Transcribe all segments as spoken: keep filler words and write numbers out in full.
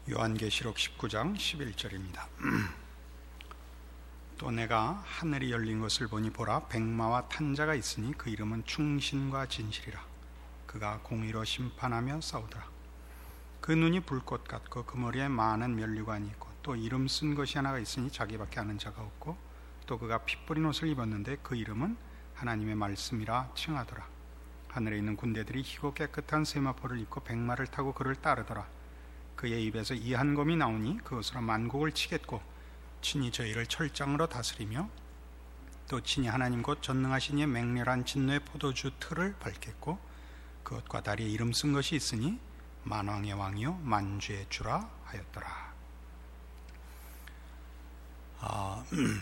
요한계시록 십구 장 십일 절입니다. 또 내가 하늘이 열린 것을 보니 보라, 백마와 탄자가 있으니 그 이름은 충신과 진실이라. 그가 공의로 심판하며 싸우더라. 그 눈이 불꽃 같고 그 머리에 많은 면류관이 있고 또 이름 쓴 것이 하나가 있으니 자기밖에 아는 자가 없고 또 그가 피 뿌린 옷을 입었는데 그 이름은 하나님의 말씀이라 칭하더라. 하늘에 있는 군대들이 희고 깨끗한 세마포를 입고 백마를 타고 그를 따르더라. 그의 입에서 이 한 검이 나오니 그것으로 만국을 치겠고 친히 저희를 철장으로 다스리며 또 친히 하나님 곧 전능하신 이의 맹렬한 진노의 포도주 틀을 밟겠고 그것과 다리에 이름 쓴 것이 있으니 만왕의 왕이요 만주의 주라 하였더라. 아,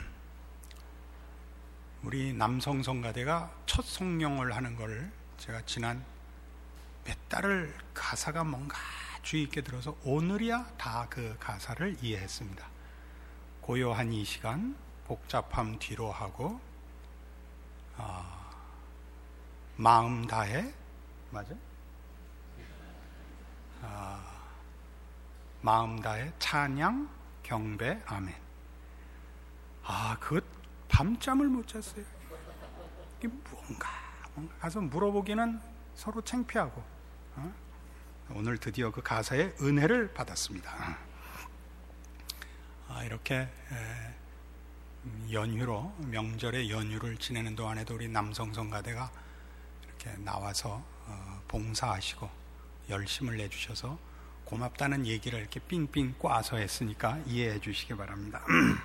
우리 남성 성가대가 첫 성령을 하는 걸 제가 지난 몇 달을 가사가 뭔가 주의 있게 들어서 오늘이야 다 그 가사를 이해했습니다. 고요한 이 시간 복잡함 뒤로 하고 어, 마음 다해 맞아? 어, 마음 다해 찬양 경배 아멘. 아, 그 밤잠을 못 잤어요. 이게 뭔가, 뭔가 가서 물어보기는 서로 창피하고 어? 오늘 드디어 그 가사의 은혜를 받았습니다. 아, 이렇게 연휴로 명절의 연휴를 지내는 동안에도 우리 남성 성가대가 이렇게 나와서 봉사하시고 열심을 내주셔서 고맙다는 얘기를 이렇게 삥삥 꽈서 했으니까 이해해 주시기 바랍니다.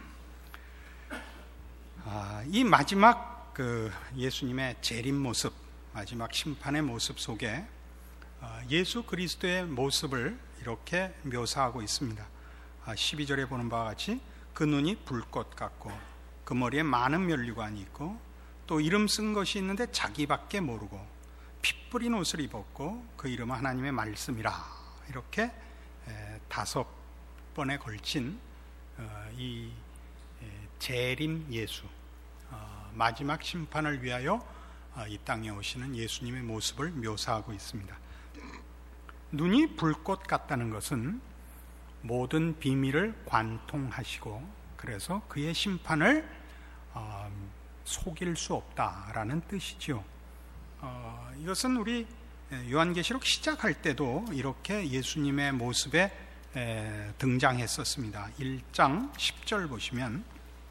아, 이 마지막 그 예수님의 재림 모습, 마지막 심판의 모습 속에 예수 그리스도의 모습을 이렇게 묘사하고 있습니다. 십이 절에 보는 바와 같이 그 눈이 불꽃 같고 그 머리에 많은 면류관이 있고 또 이름 쓴 것이 있는데 자기밖에 모르고 피 뿌린 옷을 입었고 그 이름은 하나님의 말씀이라. 이렇게 다섯 번에 걸친 이 재림 예수, 마지막 심판을 위하여 이 땅에 오시는 예수님의 모습을 묘사하고 있습니다. 눈이 불꽃 같다는 것은 모든 비밀을 관통하시고 그래서 그의 심판을 어, 속일 수 없다라는 뜻이죠. 어, 이것은 우리 요한계시록 시작할 때도 이렇게 예수님의 모습에 에, 등장했었습니다. 일 장 십 절 보시면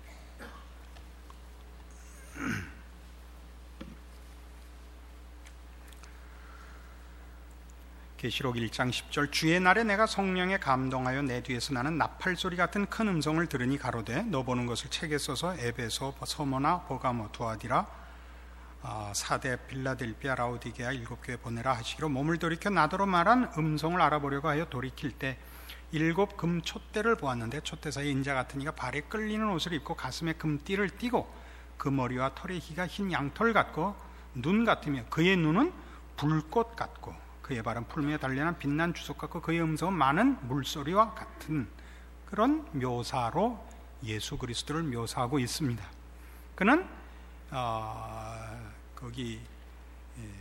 계시록 일 장 십 절 주의 날에 내가 성령에 감동하여 내 뒤에서 나는 나팔소리 같은 큰 음성을 들으니 가로되 너 보는 것을 책에 써서 에베소, 서머나, 버가모, 두아디라, 어, 사대, 빌라델비아, 라오디게아 일곱 교회 보내라 하시기로 몸을 돌이켜 나더러 말한 음성을 알아보려고 하여 돌이킬 때 일곱 금 촛대를 보았는데 촛대 사이에 인자 같은 이가 발에 끌리는 옷을 입고 가슴에 금띠를 띠고 그 머리와 털의 희가 흰 양털 같고 눈 같으며 그의 눈은 불꽃 같고 그의 발은 풀무에 단련한 빛난 주석 같고 그의 음성은 많은 물소리와 같은 그런 묘사로 예수 그리스도를 묘사하고 있습니다. 그는 어, 거기 예,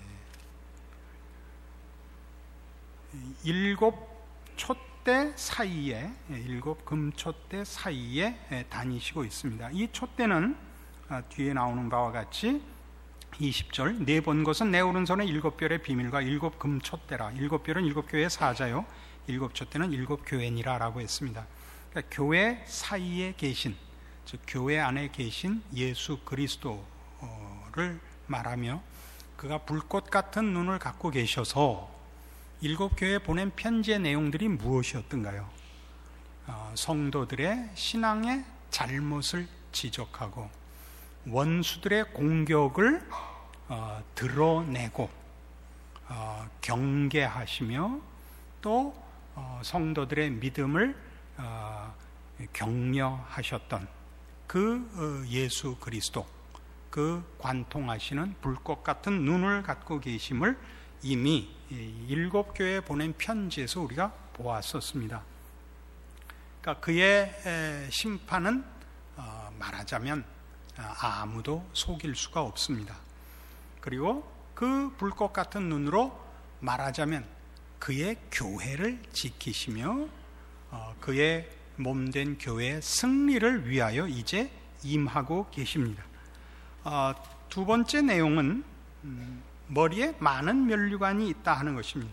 일곱 촛대 사이에 일곱 금촛대 사이에 다니시고 있습니다. 이 촛대는 뒤에 나오는 바와 같이 이십 절 네 본 것은 내 오른손에 일곱 별의 비밀과 일곱 금촛대라. 일곱 별은 일곱 교회의 사자요 일곱 촛대는 일곱 교회니라 라고 했습니다. 그러니까 교회 사이에 계신, 즉 교회 안에 계신 예수 그리스도를 말하며 그가 불꽃 같은 눈을 갖고 계셔서 일곱 교회에 보낸 편지의 내용들이 무엇이었던가요? 어, 성도들의 신앙의 잘못을 지적하고 원수들의 공격을 어, 드러내고 어, 경계하시며 또 어, 성도들의 믿음을 어, 격려하셨던 그 어, 예수 그리스도, 그 관통하시는 불꽃 같은 눈을 갖고 계심을 이미 일곱 교회에 보낸 편지에서 우리가 보았었습니다. 그러니까 그의 심판은 어, 말하자면 아무도 속일 수가 없습니다. 그리고 그 불꽃 같은 눈으로 말하자면 그의 교회를 지키시며 그의 몸된 교회의 승리를 위하여 이제 임하고 계십니다. 두 번째 내용은 머리에 많은 면류관이 있다 하는 것입니다.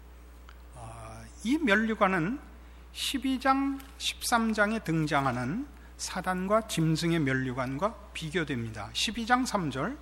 이 면류관은 십이 장, 십삼 장에 등장하는 사단과 짐승의 면류관과 비교됩니다. 십이 장 삼 절,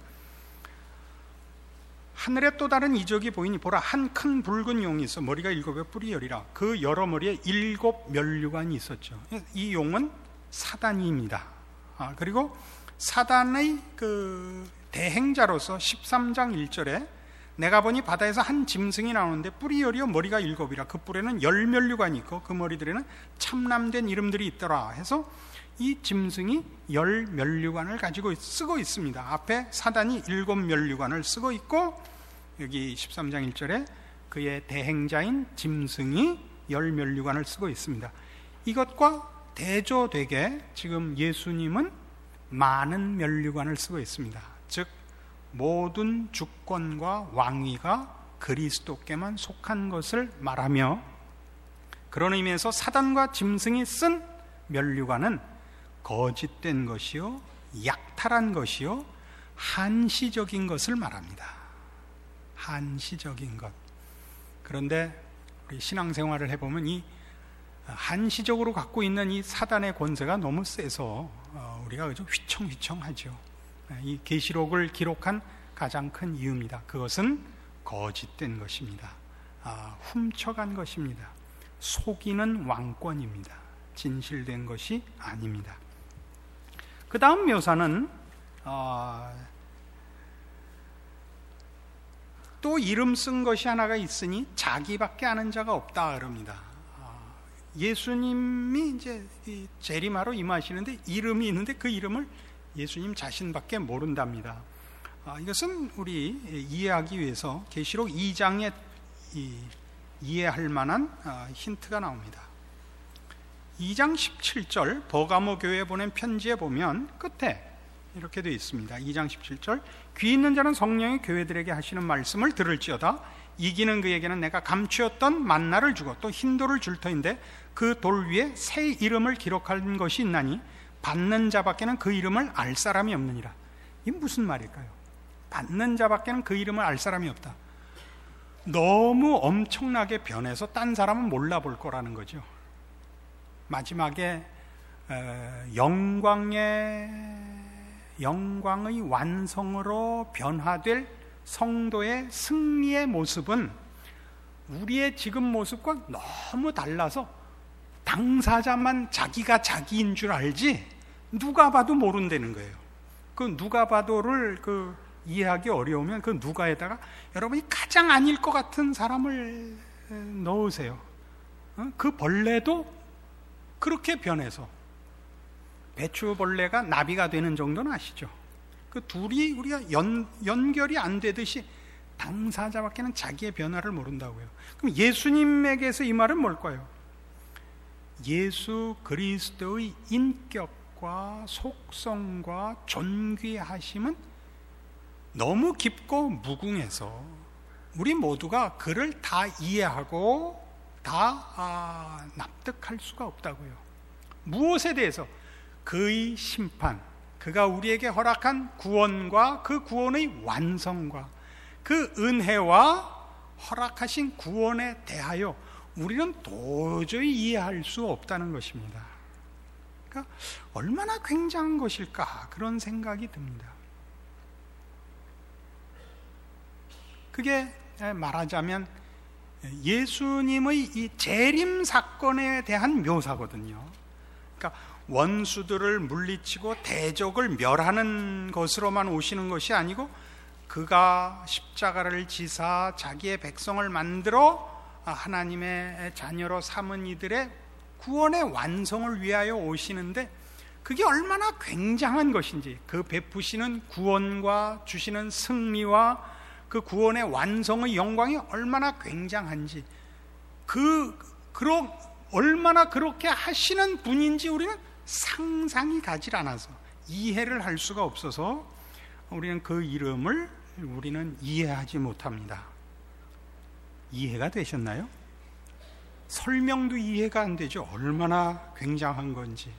하늘에 또 다른 이적이 보이니 보라, 한 큰 붉은 용이 있어 머리가 일곱에 뿔이 열이라. 그 여러 머리에 일곱 면류관이 있었죠. 이 용은 사단입니다. 아, 그리고 사단의 그 대행자로서 십삼 장 일 절에 내가 보니 바다에서 한 짐승이 나오는데 뿔이 열이요 머리가 일곱이라. 그 뿔에는 열 면류관이 있고 그 머리들에는 참남된 이름들이 있더라 해서 이 짐승이 열 면류관을 가지고 쓰고 있습니다. 앞에 사단이 일곱 면류관을 쓰고 있고, 여기 십삼 장 일 절에 그의 대행자인 짐승이 열 면류관을 쓰고 있습니다. 이것과 대조되게 지금 예수님은 많은 면류관을 쓰고 있습니다. 즉 모든 주권과 왕위가 그리스도께만 속한 것을 말하며, 그런 의미에서 사단과 짐승이 쓴 면류관은 거짓된 것이요, 약탈한 것이요, 한시적인 것을 말합니다. 한시적인 것. 그런데 우리 신앙생활을 해보면 이 한시적으로 갖고 있는 이 사단의 권세가 너무 세서 우리가 그저 휘청휘청하죠. 이 계시록을 기록한 가장 큰 이유입니다. 그것은 거짓된 것입니다. 아, 훔쳐간 것입니다. 속이는 왕권입니다. 진실된 것이 아닙니다. 그 다음 묘사는 어, 또 이름 쓴 것이 하나가 있으니 자기밖에 아는 자가 없다 그럽니다. 어, 예수님이 이제 재림하러 임하시는데 이름이 있는데 그 이름을 예수님 자신밖에 모른답니다. 어, 이것은 우리 이해하기 위해서 계시록 이 장에 이, 이해할 만한 어, 힌트가 나옵니다. 이 장 십칠 절 버가모 교회에 보낸 편지에 보면 끝에 이렇게 되어 있습니다. 이 장 십칠 절, 귀 있는 자는 성령이 교회들에게 하시는 말씀을 들을지어다. 이기는 그에게는 내가 감추었던 만나를 주고 또 흰 돌을 줄 터인데 그 돌 위에 새 이름을 기록한 것이 있나니 받는 자밖에는 그 이름을 알 사람이 없느니라. 이게 무슨 말일까요? 받는 자밖에는 그 이름을 알 사람이 없다. 너무 엄청나게 변해서 딴 사람은 몰라볼 거라는 거죠. 마지막에 영광의 영광의 완성으로 변화될 성도의 승리의 모습은 우리의 지금 모습과 너무 달라서 당사자만 자기가 자기인 줄 알지 누가 봐도 모른다는 거예요. 그 누가 봐도를 그 이해하기 어려우면 그 누가에다가 여러분이 가장 아닐 것 같은 사람을 넣으세요. 그 벌레도 그렇게 변해서 배추벌레가 나비가 되는 정도는 아시죠? 그 둘이 우리가 연, 연결이 안 되듯이 당사자밖에는 자기의 변화를 모른다고요. 그럼 예수님에게서 이 말은 뭘까요? 예수 그리스도의 인격과 속성과 존귀하심은 너무 깊고 무궁해서 우리 모두가 그를 다 이해하고 다 아, 납득할 수가 없다고요. 무엇에 대해서? 그의 심판, 그가 우리에게 허락한 구원과 그 구원의 완성과 그 은혜와 허락하신 구원에 대하여 우리는 도저히 이해할 수 없다는 것입니다. 그러니까 얼마나 굉장한 것일까 그런 생각이 듭니다. 그게 말하자면 예수님의 이 재림 사건에 대한 묘사거든요. 그러니까 원수들을 물리치고 대적을 멸하는 것으로만 오시는 것이 아니고 그가 십자가를 지사 자기의 백성을 만들어 하나님의 자녀로 삼은 이들의 구원의 완성을 위하여 오시는데 그게 얼마나 굉장한 것인지, 그 베푸시는 구원과 주시는 승리와 그 구원의 완성의 영광이 얼마나 굉장한지, 그, 그러, 얼마나 그렇게 하시는 분인지 우리는 상상이 가질 않아서 이해를 할 수가 없어서 우리는 그 이름을 우리는 이해하지 못합니다. 이해가 되셨나요? 설명도 이해가 안 되죠. 얼마나 굉장한 건지.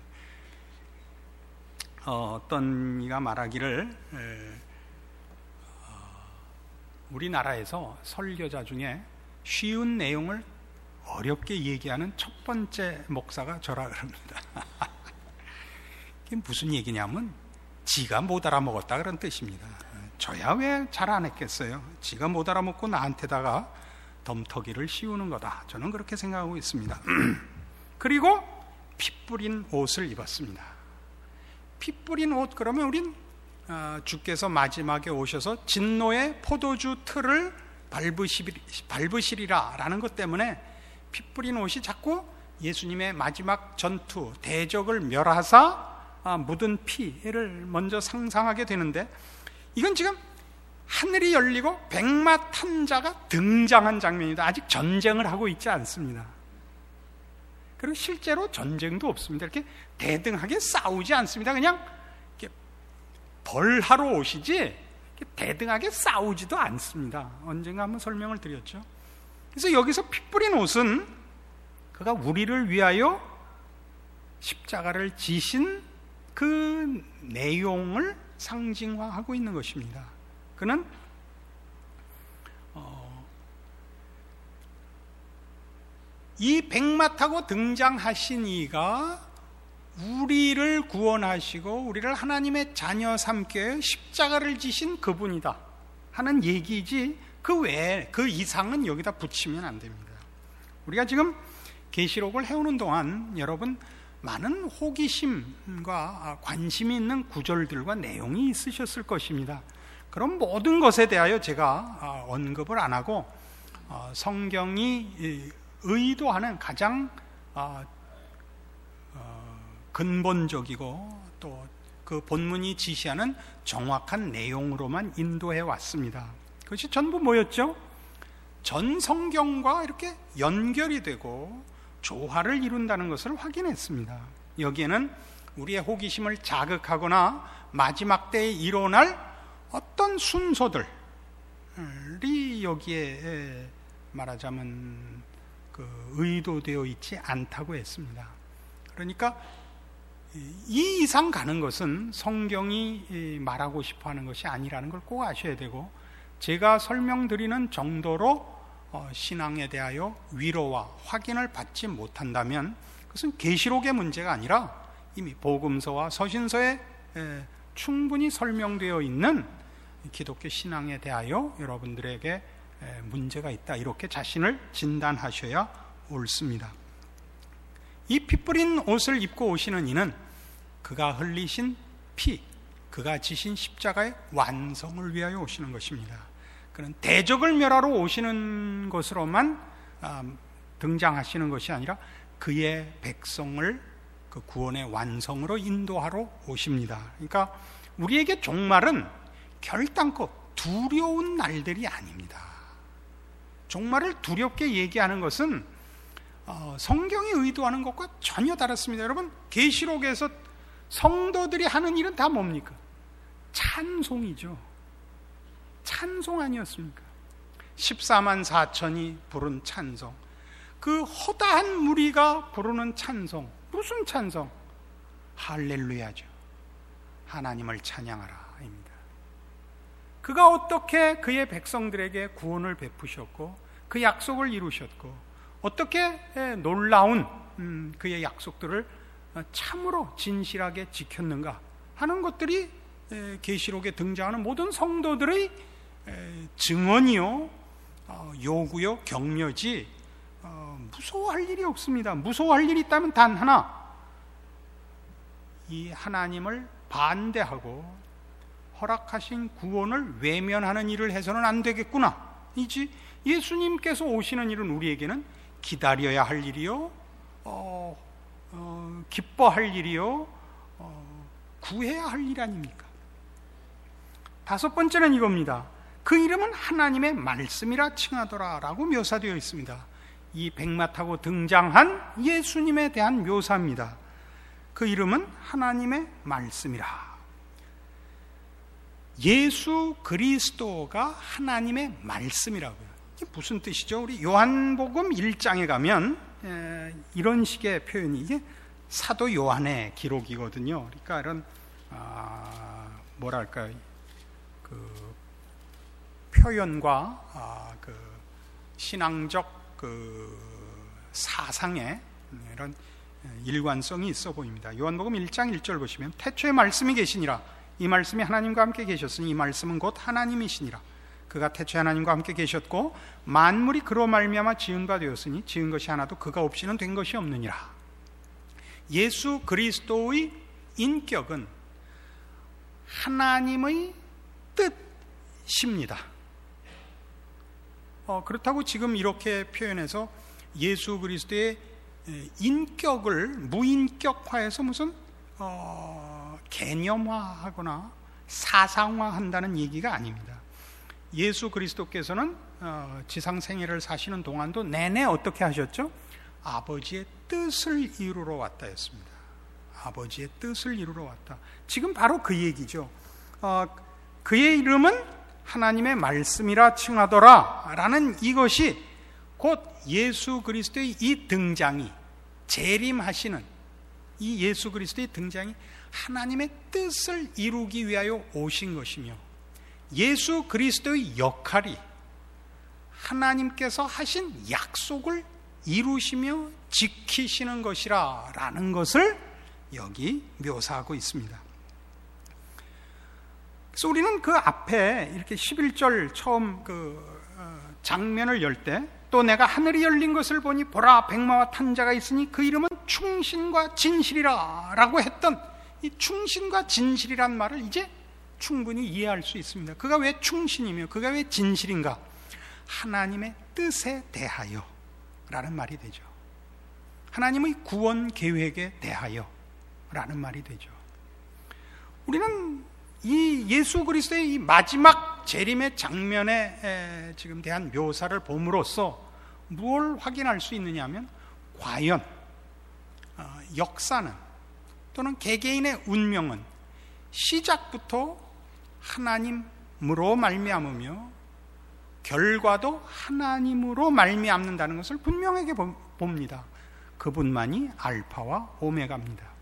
어, 어떤 이가 말하기를 에, 어, 우리나라에서 설교자 중에 쉬운 내용을 어렵게 얘기하는 첫 번째 목사가 저라 그럽니다. 이게 무슨 얘기냐면 지가 못 알아먹었다 그런 뜻입니다. 저야 왜 잘 안 했겠어요. 지가 못 알아먹고 나한테다가 덤터기를 씌우는 거다. 저는 그렇게 생각하고 있습니다. 그리고 피 뿌린 옷을 입었습니다. 피 뿌린 옷 그러면 우린 주께서 마지막에 오셔서 진노의 포도주 틀을 밟으시리라 라는 것 때문에 피 뿌린 옷이 자꾸 예수님의 마지막 전투 대적을 멸하사 묻은 피를 먼저 상상하게 되는데, 이건 지금 하늘이 열리고 백마탄자가 등장한 장면이다. 아직 전쟁을 하고 있지 않습니다. 그리고 실제로 전쟁도 없습니다. 이렇게 대등하게 싸우지 않습니다. 그냥 이렇게 벌하러 오시지 이렇게 대등하게 싸우지도 않습니다. 언젠가 한번 설명을 드렸죠. 그래서 여기서 피 뿌린 옷은 그가 우리를 위하여 십자가를 지신 그 내용을 상징화하고 있는 것입니다. 그는 어, 이 백마 타고 등장하신 이가 우리를 구원하시고 우리를 하나님의 자녀 삼게 십자가를 지신 그분이다 하는 얘기지, 그 외에 그 이상은 여기다 붙이면 안 됩니다. 우리가 지금 계시록을 해오는 동안 여러분 많은 호기심과 관심이 있는 구절들과 내용이 있으셨을 것입니다. 그럼 모든 것에 대하여 제가 언급을 안 하고 성경이 의도하는 가장 근본적이고 또 그 본문이 지시하는 정확한 내용으로만 인도해 왔습니다. 그것이 전부 뭐였죠? 전 성경과 이렇게 연결이 되고 조화를 이룬다는 것을 확인했습니다. 여기에는 우리의 호기심을 자극하거나 마지막 때에 일어날 어떤 순서들이 여기에 말하자면 그 의도되어 있지 않다고 했습니다. 그러니까 이 이상 가는 것은 성경이 말하고 싶어하는 것이 아니라는 걸 꼭 아셔야 되고, 제가 설명드리는 정도로 신앙에 대하여 위로와 확인을 받지 못한다면 그것은 계시록의 문제가 아니라 이미 복음서와 서신서에 충분히 설명되어 있는 기독교 신앙에 대하여 여러분들에게 문제가 있다, 이렇게 자신을 진단하셔야 옳습니다. 이 피 뿌린 옷을 입고 오시는 이는 그가 흘리신 피, 그가 지신 십자가의 완성을 위하여 오시는 것입니다. 그는 대적을 멸하러 오시는 것으로만 등장하시는 것이 아니라 그의 백성을 그 구원의 완성으로 인도하러 오십니다. 그러니까 우리에게 종말은 결단코 두려운 날들이 아닙니다. 종말을 두렵게 얘기하는 것은 어, 성경이 의도하는 것과 전혀 다릅니다. 여러분, 계시록에서 성도들이 하는 일은 다 뭡니까? 찬송이죠. 찬송 아니었습니까? 십사만 사천이 부른 찬송, 그 허다한 무리가 부르는 찬송, 무슨 찬송? 할렐루야죠. 하나님을 찬양하라 입니다. 그가 어떻게 그의 백성들에게 구원을 베푸셨고 그 약속을 이루셨고 어떻게 놀라운 그의 약속들을 참으로 진실하게 지켰는가 하는 것들이 계시록에 등장하는 모든 성도들의 증언이요, 요구요, 격려지 무서워할 일이 없습니다. 무서워할 일이 있다면 단 하나, 이 하나님을 반대하고 허락하신 구원을 외면하는 일을 해서는 안 되겠구나 이지, 예수님께서 오시는 일은 우리에게는 기다려야 할 일이요, 어, 어, 기뻐할 일이요, 어, 구해야 할 일 아닙니까? 다섯 번째는 이겁니다. 그 이름은 하나님의 말씀이라 칭하더라 라고 묘사되어 있습니다. 이 백마 타고 등장한 예수님에 대한 묘사입니다. 그 이름은 하나님의 말씀이라. 예수 그리스도가 하나님의 말씀이라고요. 이게 무슨 뜻이죠? 우리 요한복음 일 장에 가면 에, 이런 식의 표현이, 이게 사도 요한의 기록이거든요. 그러니까 이런 아, 뭐랄까 그 표현과 아, 그 신앙적 그 사상에 이런 일관성이 있어 보입니다. 요한복음 일 장 일 절 보시면 태초에 말씀이 계시니라. 이 말씀이 하나님과 함께 계셨으니 이 말씀은 곧 하나님이시니라. 그가 태초에 하나님과 함께 계셨고 만물이 그로 말미암아 지은 바 되었으니 지은 것이 하나도 그가 없이는 된 것이 없느니라. 예수 그리스도의 인격은 하나님의 뜻입니다. 어, 그렇다고 지금 이렇게 표현해서 예수 그리스도의 인격을 무인격화해서 무슨 어, 개념화하거나 사상화한다는 얘기가 아닙니다. 예수 그리스도께서는 어, 지상 생애를 사시는 동안도 내내 어떻게 하셨죠? 아버지의 뜻을 이루러 왔다 했습니다. 아버지의 뜻을 이루러 왔다. 지금 바로 그 얘기죠. 어, 그의 이름은 하나님의 말씀이라 칭하더라 라는 이것이 곧 예수 그리스도의 이 등장이, 재림하시는 이 예수 그리스도의 등장이 하나님의 뜻을 이루기 위하여 오신 것이며, 예수 그리스도의 역할이 하나님께서 하신 약속을 이루시며 지키시는 것이라 라는 것을 여기 묘사하고 있습니다. 그래서 우리는 그 앞에 이렇게 십일 절 처음 그 장면을 열 때, 또 내가 하늘이 열린 것을 보니 보라 백마와 탄 자가 있으니 그 이름은 충신과 진실이라 라고 했던 이 충신과 진실이란 말을 이제 충분히 이해할 수 있습니다. 그가 왜 충신이며 그가 왜 진실인가? 하나님의 뜻에 대하여 라는 말이 되죠. 하나님의 구원 계획에 대하여 라는 말이 되죠. 우리는 이 예수 그리스도의 이 마지막 재림의 장면에 지금 대한 묘사를 봄으로써 무엇을 확인할 수 있느냐 하면, 과연 역사는 또는 개개인의 운명은 시작부터 하나님으로 말미암으며 결과도 하나님으로 말미암는다는 것을 분명하게 봅니다. 그분만이 알파와 오메가입니다.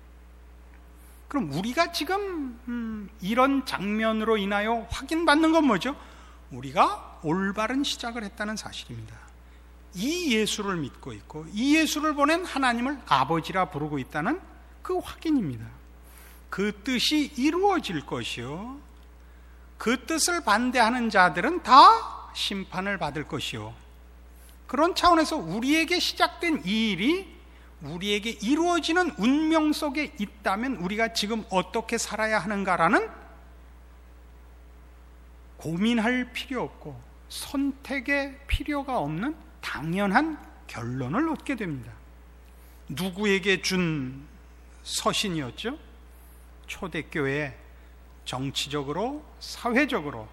그럼 우리가 지금 음, 이런 장면으로 인하여 확인받는 건 뭐죠? 우리가 올바른 시작을 했다는 사실입니다. 이 예수를 믿고 있고 이 예수를 보낸 하나님을 아버지라 부르고 있다는 그 확인입니다. 그 뜻이 이루어질 것이요, 그 뜻을 반대하는 자들은 다 심판을 받을 것이요, 그런 차원에서 우리에게 시작된 이 일이 우리에게 이루어지는 운명 속에 있다면 우리가 지금 어떻게 살아야 하는가라는 고민할 필요 없고 선택의 필요가 없는 당연한 결론을 얻게 됩니다. 누구에게 준 서신이었죠? 초대교회 정치적으로, 사회적으로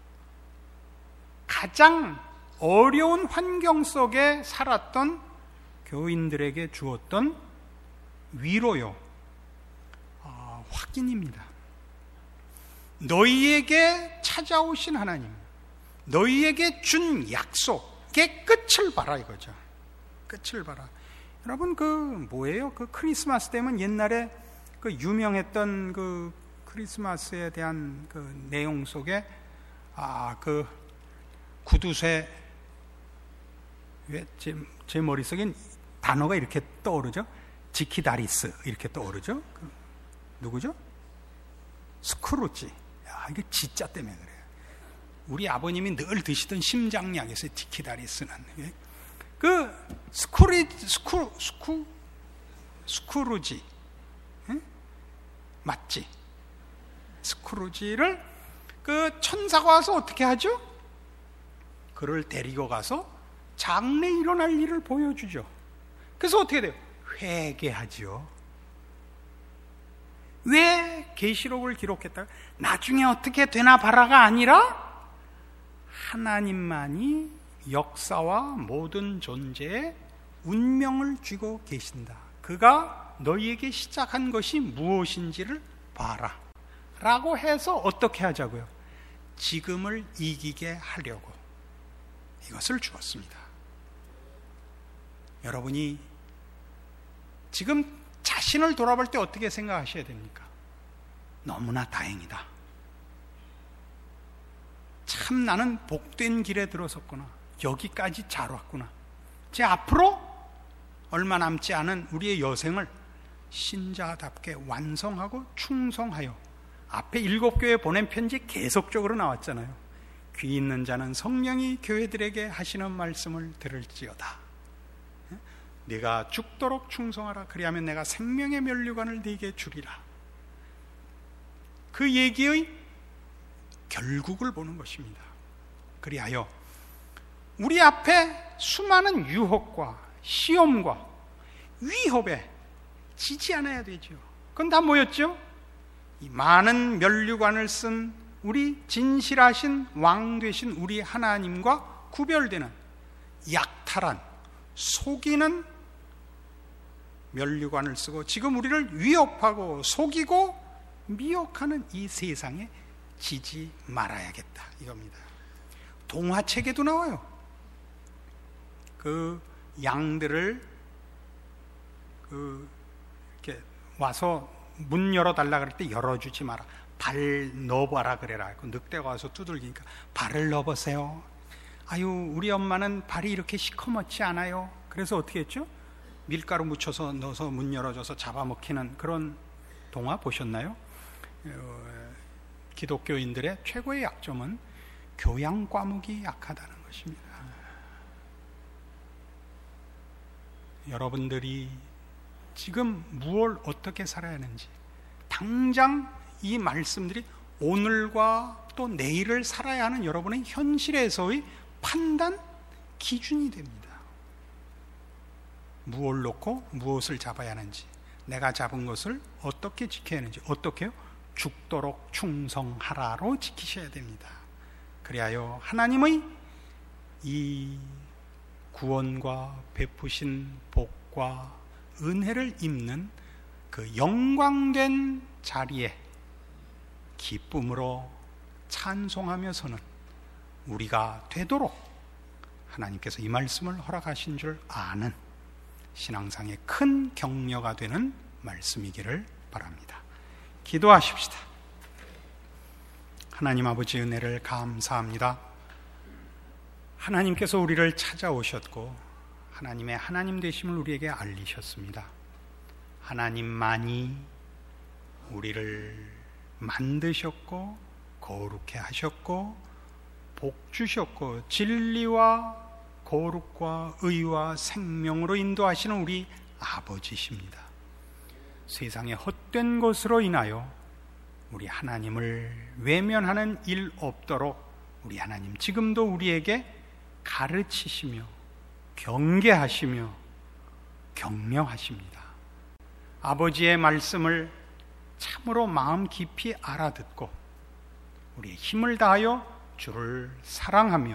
가장 어려운 환경 속에 살았던 교인들에게 주었던 위로요, 어, 확인입니다. 너희에게 찾아오신 하나님, 너희에게 준 약속의 끝을 봐라 이거죠. 끝을 봐라. 여러분, 그 뭐예요? 그 크리스마스 때면 옛날에 그 유명했던 그 크리스마스에 대한 그 내용 속에 아, 그 구두쇠, 왜 제, 제 머릿속엔 단어가 이렇게 떠오르죠? 지키다리스 이렇게 떠오르죠? 그, 누구죠? 스크루지. 야, 이게 지자 때문에 그래요. 우리 아버님이 늘 드시던 심장약에서 지키다리스는 그 스크리 스쿠 스쿠 스크루지, 응? 맞지? 스크루지를 그 천사가 와서 어떻게 하죠? 그를 데리고 가서 장래 일어날 일을 보여주죠. 그래서 어떻게 돼요? 회개하죠. 왜 계시록을 기록했다? 나중에 어떻게 되나 봐라가 아니라 하나님만이 역사와 모든 존재의 운명을 쥐고 계신다. 그가 너희에게 시작한 것이 무엇인지를 봐라 라고 해서 어떻게 하자고요? 지금을 이기게 하려고, 이것을 주었습니다. 여러분이 지금 자신을 돌아볼 때 어떻게 생각하셔야 됩니까? 너무나 다행이다. 참 나는 복된 길에 들어섰구나. 여기까지 잘 왔구나. 제 앞으로 얼마 남지 않은 우리의 여생을 신자답게 완성하고 충성하여, 앞에 일곱 교회 보낸 편지 계속적으로 나왔잖아요. 귀 있는 자는 성령이 교회들에게 하시는 말씀을 들을지어다. 네가 죽도록 충성하라. 그리하면 내가 생명의 면류관을 네게 주리라. 그 얘기의 결국을 보는 것입니다. 그리하여 우리 앞에 수많은 유혹과 시험과 위협에 지지 않아야 되죠. 그건 다 뭐였죠? 이 많은 면류관을 쓴 우리 진실하신 왕 되신 우리 하나님과 구별되는 약탈한, 속이는 면류관을 쓰고 지금 우리를 위협하고 속이고 미혹하는 이 세상에 지지 말아야겠다, 이겁니다. 동화책에도 나와요. 그 양들을 그 이렇게 와서 문 열어달라 그럴 때 열어주지 마라. 발 넣어봐라 그래라. 그 늑대가 와서 두들기니까 발을 넣어보세요. 아유, 우리 엄마는 발이 이렇게 시커멓지 않아요. 그래서 어떻게 했죠? 밀가루 묻혀서 넣어서 문 열어줘서 잡아먹히는 그런 동화 보셨나요? 어, 기독교인들의 최고의 약점은 교양 과목이 약하다는 것입니다. 여러분들이 지금 무엇을 어떻게 살아야 하는지, 당장 이 말씀들이 오늘과 또 내일을 살아야 하는 여러분의 현실에서의 판단 기준이 됩니다. 무엇을 놓고 무엇을 잡아야 하는지, 내가 잡은 것을 어떻게 지켜야 하는지, 어떻게요? 죽도록 충성하라로 지키셔야 됩니다. 그리하여 하나님의 이 구원과 베푸신 복과 은혜를 입는 그 영광된 자리에 기쁨으로 찬송하며서는 우리가 되도록 하나님께서 이 말씀을 허락하신 줄 아는 신앙상의 큰 격려가 되는 말씀이기를 바랍니다. 기도하십시다. 하나님 아버지, 은혜를 감사합니다. 하나님께서 우리를 찾아오셨고 하나님의 하나님 되심을 우리에게 알리셨습니다. 하나님만이 우리를 만드셨고 거룩해 하셨고 복 주셨고 진리와 거룩과 의와 생명으로 인도하시는 우리 아버지십니다. 세상의 헛된 것으로 인하여 우리 하나님을 외면하는 일 없도록 우리 하나님 지금도 우리에게 가르치시며 경계하시며 격려하십니다. 아버지의 말씀을 참으로 마음 깊이 알아듣고 우리의 힘을 다하여 주를 사랑하며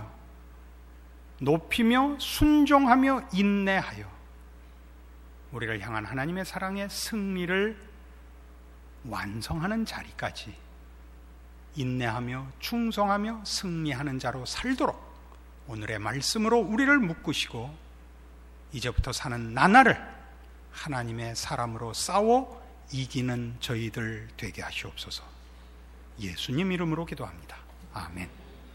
높이며 순종하며 인내하여 우리를 향한 하나님의 사랑의 승리를 완성하는 자리까지 인내하며 충성하며 승리하는 자로 살도록 오늘의 말씀으로 우리를 묶으시고 이제부터 사는 나날을 하나님의 사람으로 싸워 이기는 저희들 되게 하시옵소서. 예수님 이름으로 기도합니다. 아멘.